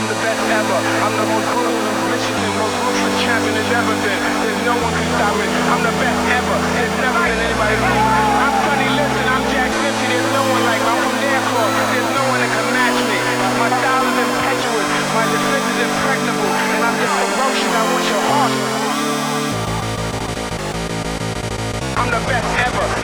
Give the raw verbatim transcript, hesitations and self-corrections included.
I'm the best ever. I'm the most ruthless, vicious, and most ruthless champion there's ever been. There's no one can stop me. I'm the best ever. There's never been anybody like me. I'm Sonny Liston. I'm Jack Dempsey. There's no one like me. I'm from Nairclaw. There's no one that can match me. My style is impetuous. My defense is impregnable. And I'm just ferocious. I want your heart. I'm the best ever.